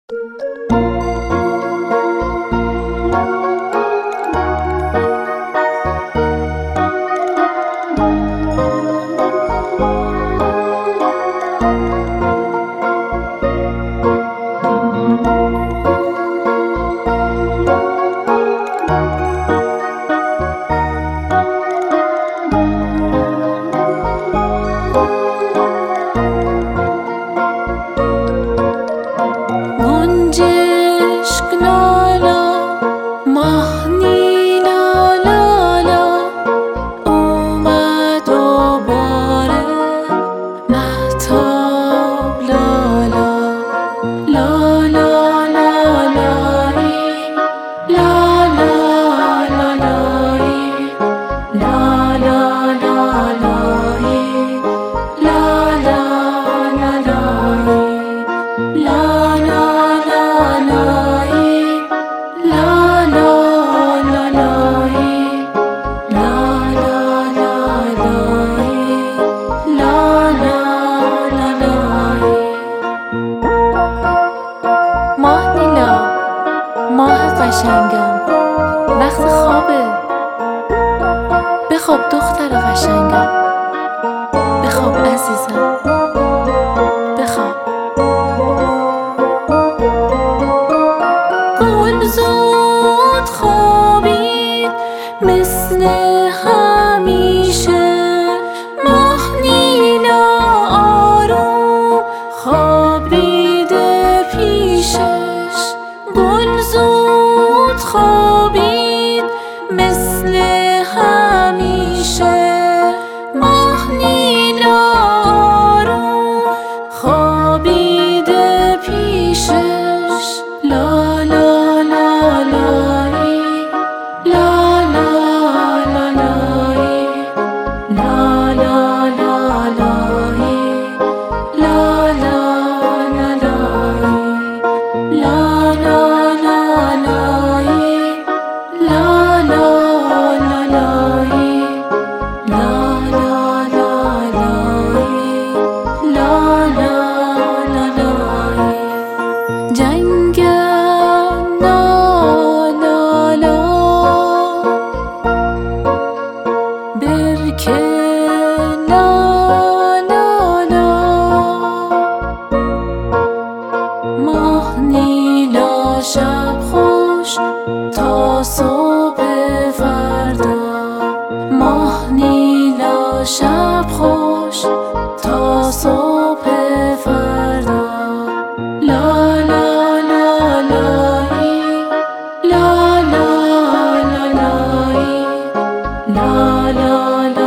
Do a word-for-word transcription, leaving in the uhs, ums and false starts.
قشنگم، وقت خوابه. بخواب دختر قشنگم، بخواب عزیزم، بخواب. گل زود خوابید مثل همیشه، ماه نیلا آروم خوابیده پیشش. گل زود خوابید مثل همیشه، ماه نیلا آروم خوابیده پیشش. لا لا لا لایی، لا لا لا لایی، لا لا لا لایی، لا لا لا لایی، لا لا لا لایی، لا لا لا لایی، لا لا لا لایی، لا لا لا لایی. جنگم لا لا لا، برکه لا لا لا، ماه نیلا شب خوش تا صبح فردا، ماه نیلا شب خوش تا صبح فردا. لا لا لا لایی، لا لا لا لایی، لا لا لا